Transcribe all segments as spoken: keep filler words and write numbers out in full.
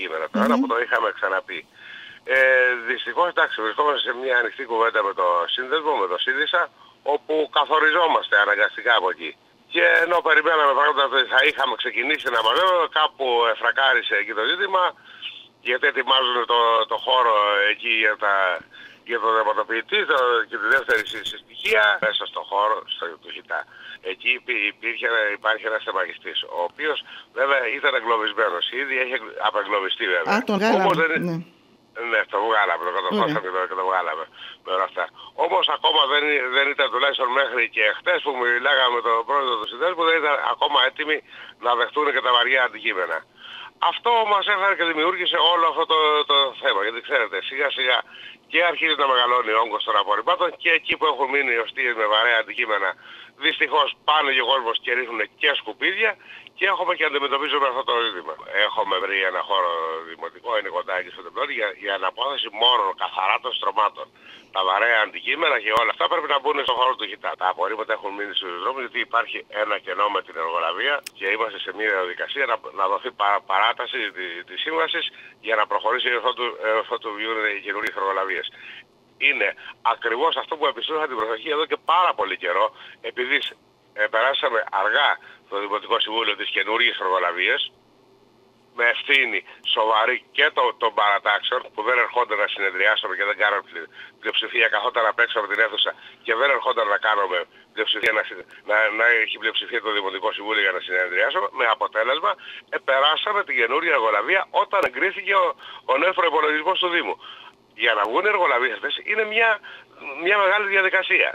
αντικείμενα. Το ένα που το είχαμε ξαναπεί. Ε, δυστυχώς, εντάξει, βρισκόμαστε σε μια ανοιχτή κουβέντα με το σύνδεσμο, με το ΣΥΡΙΖΑ, όπου καθοριζόμαστε αναγκαστικά από εκεί. Και ενώ περιμέναμε πράγματα ότι θα είχαμε ξεκινήσει να μαζεύουμε, κάπου εφρακάρισε εκεί το ζήτημα, γιατί ετοιμάζουν το, το χώρο εκεί για, τα, για το δερματοποιητή το, και τη δεύτερη συστοιχεία μέσα στο χώρο, στο του ΧΙΤΑ. Εκεί υπήρχε, υπάρχει ένας τεμαχιστής, ο οποίος βέβαια ήταν εγκλωβισμένος, ήδη έχει απεγκλωβιστεί βέβαια. Α, τον γάλαμε, δεν... ναι. Ναι, το βγάλαμε, το κατορθώσαμε και, και το βγάλαμε με όλα αυτά. Όμως ακόμα δεν, δεν ήταν, τουλάχιστον μέχρι και χτες που μιλάγαμε με τον πρόεδρο του συνδέσμου, δεν ήταν ακόμα έτοιμοι να δεχτούν και τα βαριά αντικείμενα. Αυτό μας έφερε και δημιούργησε όλο αυτό το, το θέμα. Γιατί ξέρετε, σιγά σιγά και αρχίζει να μεγαλώνει ο όγκος των απορριμμάτων και εκεί που έχουν μείνει οι οστείες με βαρέα αντικείμενα, δυστυχώς πάνε και ο κόσμος και ρίχνουν και σκουπίδια και έχουμε και αντιμετωπίζουμε αυτό το ζήτημα. Έχουμε βρει ένα χώρο δημοτικό, είναι κοντά εκεί στο τεμπλόνι, για, για αναπόθεση μόνο καθαρά των στρωμάτων. Τα βαρέα αντικείμενα και όλα αυτά πρέπει να μπουν στον χώρο του ΧΙΤΑ. Τα απορρίμματα έχουν μείνει στους δρόμους γιατί υπάρχει ένα κενό με την εργολαβία και είμαστε σε μια διαδικασία να, να δοθεί παρά, παράταση της τη σύμβασης για να προχωρήσει έως ότου βγουν οι καινούργιες εργολαβίες. Είναι ακριβώς αυτό που επιστρέφω την προσοχή εδώ και πάρα πολύ καιρό, επειδή ε, περάσαμε αργά το Δημοτικό Συμβούλιο της καινούργιες εργολαβίες, με ευθύνη σοβαρή και των το παρατάξεων που δεν ερχόνταν να συνεδριάσουμε και δεν κάναμε πλειοψηφία, καθόταν απ' έξω από την αίθουσα και δεν ερχόνταν να κάνουμε πλειοψηφία, να, να, να έχει πλειοψηφία το Δημοτικό Συμβούλιο για να συνεδριάσουμε, με αποτέλεσμα επεράσαμε την καινούργια εργολαβία όταν εγκρίθηκε ο, ο νέος προϋπολογισμός του Δήμου. Για να βγουν εργολαβίες αυτές είναι μια, μια μεγάλη διαδικασία,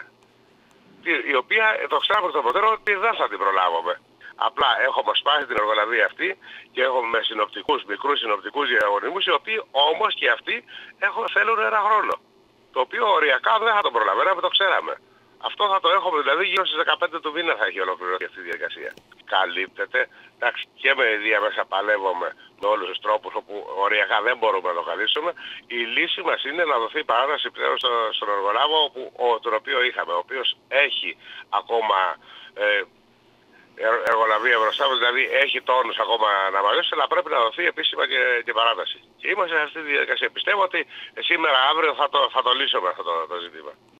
η οποία το ξέραμε εκ των προτέρων ότι δεν θα την προλάβουμε. Απλά έχουμε σπάσει την εργολαβία αυτή και έχουμε συνοπτικούς, μικρούς συνοπτικούς διαγωνισμούς, οι οποίοι όμως και αυτοί έχουν, θέλουν ένα χρόνο. Το οποίο οριακά δεν θα το προλαβαίναμε, το ξέραμε. Αυτό θα το έχουμε δηλαδή γύρω στις δεκαπέντε του μήνα θα έχει ολοκληρωθεί αυτή η διαδικασία. Καλύπτεται, εντάξει, και με ιδία μέσα παλεύουμε με όλους τους τρόπους όπου οριακά δεν μπορούμε να το καλύψουμε. Η λύση μας είναι να δοθεί παράταση πλέον στο, στον εργολάβο που, ο, τον οποίο είχαμε, ο οποίος έχει ακόμα ε, εργολαβία μπροστά μας, δηλαδή έχει τόνους ακόμα να μαζέψει, αλλά πρέπει να δοθεί επίσημα και, και παράταση. Και είμαστε σε αυτή τη διαδικασία. Πιστεύω ότι σήμερα, αύριο θα το, θα το λύσουμε αυτό το, το ζήτημα.